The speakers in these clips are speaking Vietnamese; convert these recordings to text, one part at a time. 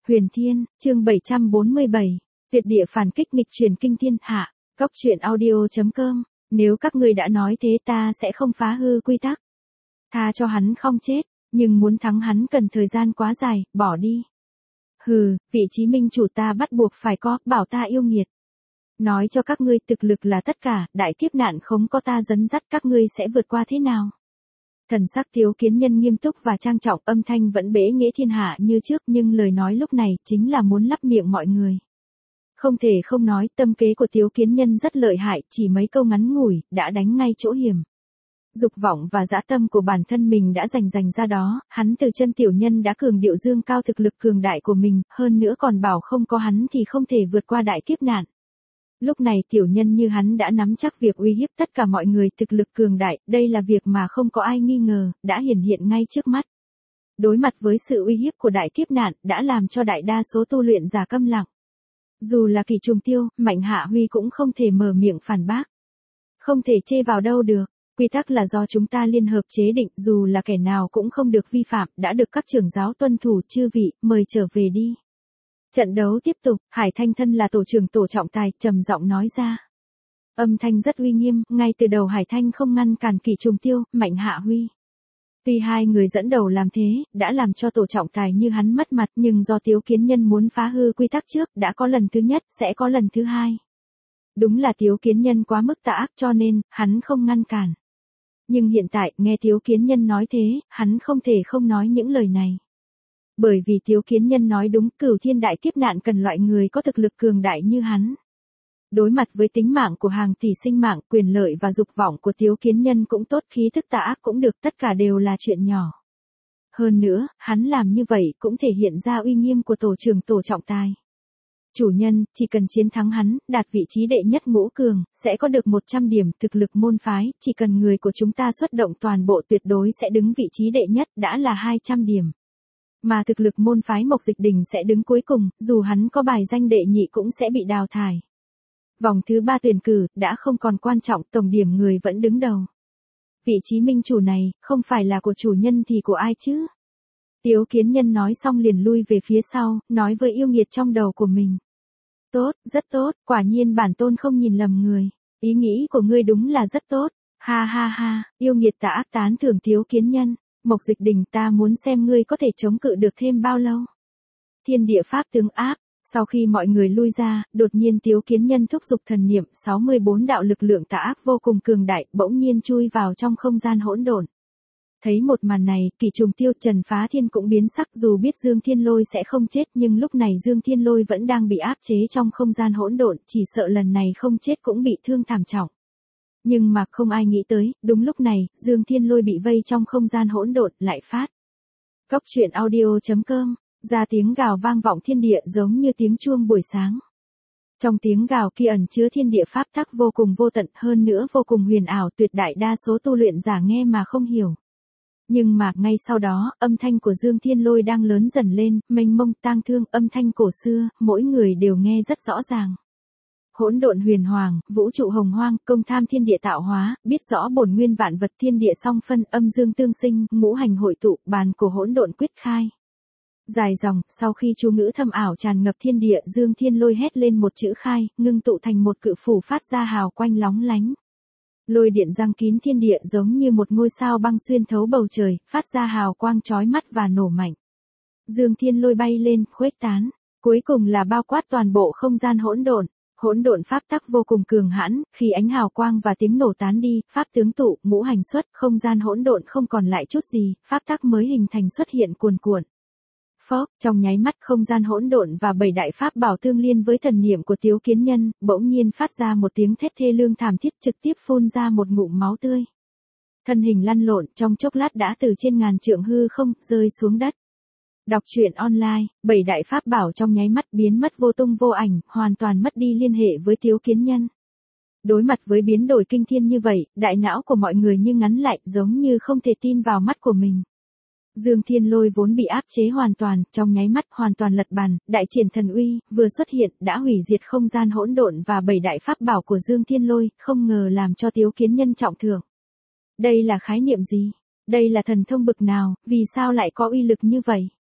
Huyền Thiên, chương 747, tuyệt địa phản kích nghịch truyền kinh thiên hạ, Cốc Truyện Audio.com, nếu các ngươi đã nói thế ta sẽ không phá hư quy tắc. Tha cho hắn không chết, nhưng muốn thắng hắn cần thời gian quá dài, bỏ đi. Hừ, vị chí minh chủ ta bắt buộc phải có, bảo ta yêu nghiệt. Nói cho các ngươi thực lực là tất cả, đại kiếp nạn không có ta dẫn dắt các ngươi sẽ vượt qua thế nào. Thần sắc Tiếu Kiến Nhân nghiêm túc và trang trọng, âm thanh vẫn bẽ nghĩa thiên hạ như trước, nhưng lời nói lúc này chính là muốn lắp miệng mọi người. Không thể không nói, tâm kế của Tiếu Kiến Nhân rất lợi hại, chỉ mấy câu ngắn ngủi, đã đánh ngay chỗ hiểm. Dục vọng và dã tâm của bản thân mình đã dành ra đó, hắn từ chân tiểu nhân đã cường điệu dương cao thực lực cường đại của mình, hơn nữa còn bảo không có hắn thì không thể vượt qua đại kiếp nạn. Lúc này tiểu nhân như hắn đã nắm chắc việc uy hiếp tất cả mọi người thực lực cường đại, đây là việc mà không có ai nghi ngờ, đã hiển hiện ngay trước mắt. Đối mặt với sự uy hiếp của đại kiếp nạn, đã làm cho đại đa số tu luyện giả câm lặng. Dù là Kỷ Trùng Tiêu, Mạnh Hạ Huy cũng không thể mở miệng phản bác. Không thể chê vào đâu được, quy tắc là do chúng ta liên hợp chế định, dù là kẻ nào cũng không được vi phạm, đã được các trưởng giáo tuân thủ, chư vị, mời trở về đi. Trận đấu tiếp tục, Hải Thanh thân là tổ trưởng tổ trọng tài, trầm giọng nói ra. Âm thanh rất uy nghiêm, ngay từ đầu Hải Thanh không ngăn cản Kỷ Trùng Tiêu, Mạnh Hạ Huy. Tuy hai người dẫn đầu làm thế, đã làm cho tổ trọng tài như hắn mất mặt, nhưng do Tiếu Kiến Nhân muốn phá hư quy tắc trước, đã có lần thứ nhất, sẽ có lần thứ hai. Đúng là Tiếu Kiến Nhân quá mức tà ác cho nên, hắn không ngăn cản. Nhưng hiện tại, nghe Tiếu Kiến Nhân nói thế, hắn không thể không nói những lời này. Bởi vì Tiếu Kiến Nhân nói đúng, cửu thiên đại kiếp nạn cần loại người có thực lực cường đại như hắn. Đối mặt với tính mạng của hàng tỷ sinh mạng, quyền lợi và dục vọng của Tiếu Kiến Nhân cũng tốt, khí thức tà ác cũng được, tất cả đều là chuyện nhỏ. Hơn nữa, hắn làm như vậy cũng thể hiện ra uy nghiêm của tổ trưởng tổ trọng tài. Chủ nhân, chỉ cần chiến thắng hắn, đạt vị trí đệ nhất ngũ cường, sẽ có được 100 điểm thực lực môn phái, chỉ cần người của chúng ta xuất động toàn bộ tuyệt đối sẽ đứng vị trí đệ nhất, đã là 200 điểm. Mà thực lực môn phái Mộc Dịch Đình sẽ đứng cuối cùng, dù hắn có bài danh đệ nhị cũng sẽ bị đào thải. Vòng thứ 3 tuyển cử, đã không còn quan trọng, tổng điểm người vẫn đứng đầu. Vị trí minh chủ này, không phải là của chủ nhân thì của ai chứ? Tiếu Kiến Nhân nói xong liền lui về phía sau, nói với yêu nghiệt trong đầu của mình. Tốt, rất tốt, quả nhiên bản tôn không nhìn lầm người. Ý nghĩ của ngươi đúng là rất tốt. Ha ha ha, yêu nghiệt tà ác tán thưởng Tiếu Kiến Nhân. Mộc Dịch Đình, ta muốn xem ngươi có thể chống cự được thêm bao lâu. Thiên địa pháp tướng áp. Sau khi mọi người lui ra, đột nhiên Tiếu Kiến Nhân thúc giục thần niệm, 64 đạo lực lượng tà ác vô cùng cường đại, bỗng nhiên chui vào trong không gian hỗn độn. Thấy một màn này, Kỷ Trùng Tiêu, Trần Phá Thiên cũng biến sắc, dù biết Dương Thiên Lôi sẽ không chết, nhưng lúc này Dương Thiên Lôi vẫn đang bị áp chế trong không gian hỗn độn, chỉ sợ lần này không chết cũng bị thương thảm trọng. Nhưng mà không ai nghĩ tới, đúng lúc này, Dương Thiên Lôi bị vây trong không gian hỗn độn, lại phát. Cốc Truyện Audio.com, ra tiếng gào vang vọng thiên địa giống như tiếng chuông buổi sáng. Trong tiếng gào kia ẩn chứa thiên địa pháp tắc vô cùng vô tận, hơn nữa vô cùng huyền ảo, tuyệt đại đa số tu luyện giả nghe mà không hiểu. Nhưng mà, ngay sau đó, âm thanh của Dương Thiên Lôi đang lớn dần lên, mênh mông tang thương, âm thanh cổ xưa, mỗi người đều nghe rất rõ ràng. Hỗn độn huyền hoàng, vũ trụ hồng hoang, công tham thiên địa tạo hóa, biết rõ bổn nguyên vạn vật, thiên địa song phân, âm dương tương sinh, ngũ hành hội tụ, bàn cổ hỗn độn quyết khai. Dài dòng, sau khi chú ngữ thâm ảo tràn ngập thiên địa, Dương Thiên Lôi hét lên một chữ khai, ngưng tụ thành một cự phủ phát ra hào quanh lóng lánh. Lôi điện giăng kín thiên địa giống như một ngôi sao băng xuyên thấu bầu trời, phát ra hào quang chói mắt và nổ mạnh. Dương Thiên Lôi bay lên, khuếch tán, cuối cùng là bao quát toàn bộ không gian hỗn độn. Hỗn độn pháp tắc vô cùng cường hãn, khi ánh hào quang và tiếng nổ tán đi, pháp tướng tụ, ngũ hành xuất, không gian hỗn độn không còn lại chút gì, pháp tắc mới hình thành xuất hiện cuồn cuộn. Phốc, trong nháy mắt không gian hỗn độn và 7 đại pháp bảo tương liên với thần niệm của Tiếu Kiến Nhân, bỗng nhiên phát ra một tiếng thét thê lương thảm thiết, trực tiếp phun ra một ngụm máu tươi. Thân hình lăn lộn, trong chốc lát đã từ trên ngàn trượng hư không, rơi xuống đất. Đọc truyện online, 7 đại pháp bảo trong nháy mắt biến mất vô tung vô ảnh, hoàn toàn mất đi liên hệ với Tiếu Kiến Nhân. Đối mặt với biến đổi kinh thiên như vậy, đại não của mọi người như ngắn lại, giống như không thể tin vào mắt của mình. Dương Thiên Lôi vốn bị áp chế hoàn toàn, trong nháy mắt hoàn toàn lật bàn, đại triển thần uy, vừa xuất hiện, đã hủy diệt không gian hỗn độn và 7 đại pháp bảo của Dương Thiên Lôi, không ngờ làm cho Tiếu Kiến Nhân trọng thưởng. Đây là khái niệm gì? Đây là thần thông bực nào, vì sao lại có uy lực như vậy?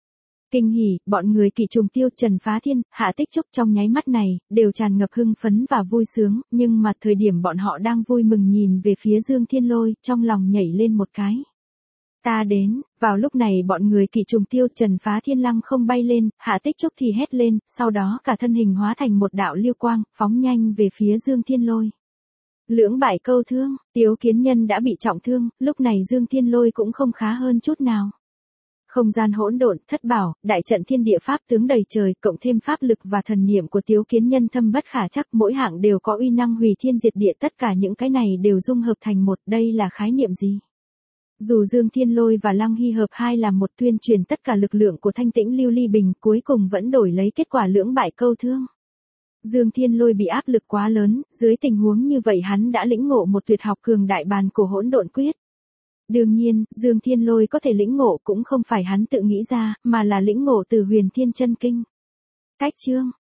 Kinh hỉ, bọn người Kỷ Trùng Tiêu, Trần Phá Thiên, Hạ Tích Trúc trong nháy mắt này, đều tràn ngập hưng phấn và vui sướng, nhưng mà thời điểm bọn họ đang vui mừng nhìn về phía Dương Thiên Lôi, trong lòng nhảy lên một cái. Ta đến, vào lúc này bọn người Kỷ Trùng Tiêu, Trần Phá Thiên lăng không bay lên, Hạ Tích Trúc thì hét lên, sau đó cả thân hình hóa thành một đạo lưu quang, phóng nhanh về phía Dương Thiên Lôi. Lưỡng bại câu thương, Tiếu Kiến Nhân đã bị trọng thương, lúc này Dương Thiên Lôi cũng không khá hơn chút nào. Không gian hỗn độn, thất bảo, đại trận thiên địa pháp tướng đầy trời, cộng thêm pháp lực và thần niệm của Tiếu Kiến Nhân thâm bất khả chắc, mỗi hạng đều có uy năng hủy thiên diệt địa, tất cả những cái này đều dung hợp thành một, đây là khái niệm gì? Dù Dương Thiên Lôi và Lăng Hy hợp hai làm một, tuyên truyền tất cả lực lượng của Thanh Tĩnh Lưu Ly Bình, cuối cùng vẫn đổi lấy kết quả lưỡng bại câu thương. Dương Thiên Lôi bị áp lực quá lớn, dưới tình huống như vậy hắn đã lĩnh ngộ một tuyệt học cường đại bàn cổ hỗn độn quyết. Đương nhiên, Dương Thiên Lôi có thể lĩnh ngộ cũng không phải hắn tự nghĩ ra, mà là lĩnh ngộ từ Huyền Thiên Chân Kinh. Cách chương